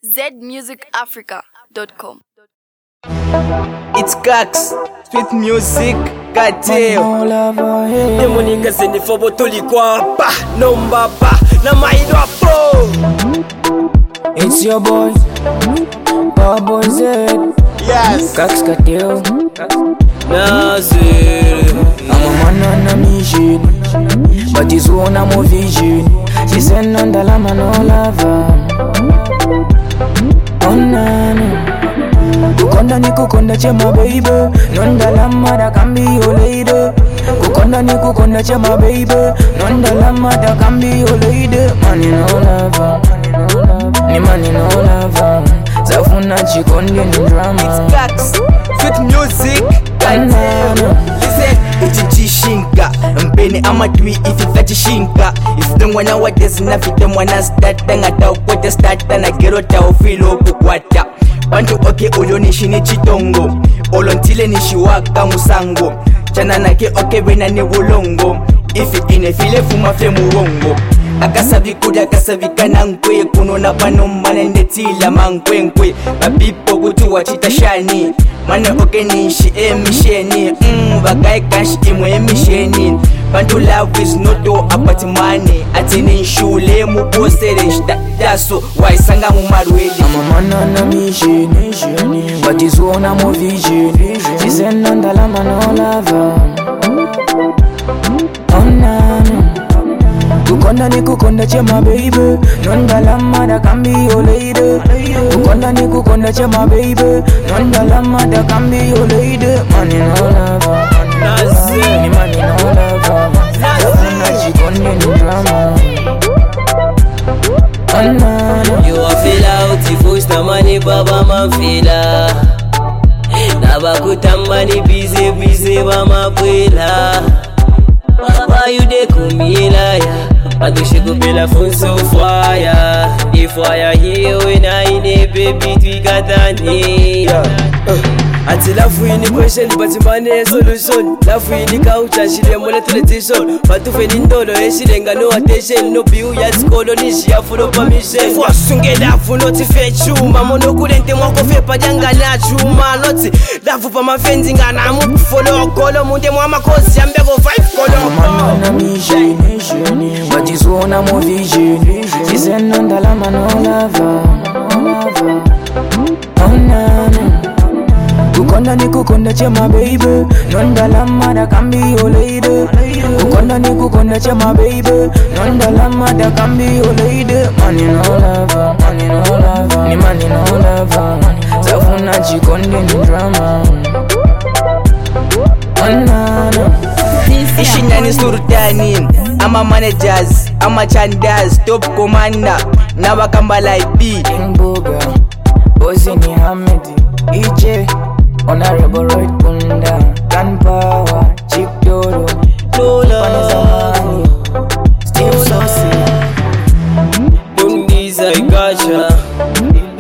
zmusicafrica.com. It's Cax, sweet music, cartel. Demo nigga send for botolikwa pa number pa na maidwa pro. It's your boy, Power Boy Z. Yes. Cax Cartel. Nazir. I'm a man on a mission, but this one I'm a vision. She said none the lama no lava. Oh nana, kukonda ni kukonda chema baby. None the lama that can be your lady. Kukonda ni kukonda chema baby. None the lama that can be your lady. Money no lava, ni money no lava. Zafuna chikonde ni drama. It's Cax, sweet music, cartel. Listen, ichichishinka mpeni amatwi ifika chishinka. If the one what is na fit the one start ngata ukwete start na gero ta ofilo kukwata. Bantu oke ulionishi ni chitongo, olontile ni shiwaka musango. Chana nake oke bena ni bulongo. Ifi inefile fuma fe murongo. Akasavikudi akasavika nkwe kuno na pano mana ndetila mankwenkwe. Babipo kutu wachita shani mane oke nishi emisheni. Bagai kashi imwe emisheni. Bantu love is not all about money. Atini nshule mubosere daso waisanga mumarweli. I'm a man on a mission, but this one I'm a vision. She said none the lama no lava. Oh nana, kukonda ni kukonda chema baby. None the lama that can be your lady. Kukonda ni kukonda chema baby. None the lama that can be your lady. Money no lava, Nazir. ni money no lava. Zafuna chikonde ni drama. Oh nana. You a feel out if you sta money baba man fila. Nabakutamba ni busy mama bwela. Why you dey come liar? Adushe kupela phone so fire. If fire here when I need baby twikatani. Ati lafu ini question but money solution. Lafu ini kaucha shile mole television. Batu feni ndolo eshilenga no attention. No biu ya skolo nishi ya full permission. Fwa sunge lafu noti fe chuma. Mono kulente mwako fe pajanga na chuma. Noti lafu pa mafenzi ngana mutu follow kolo. Munde mwama kosi ya mbego 5 kolo. I'm on a mission, but this one I'm a vision. She said none the lama no lava. Oh nana, kukonda ni kukonda chema baby. None the lama that can be your lady. Kukonda ni kukonda chema baby. None the lama that can be your lady. Money no lava, ni money no lava. Zafuna chikonde ni drama. Oh nana. Ishinani surutani, ama managers, ama chandas, top commander, nabakamba like B. Mboga, Bosini Hamidi, EJ, Honorable Roy Kunda, Gun Power, Chick Doro, Panizamani, Steve Sosi, Mundiza ikasha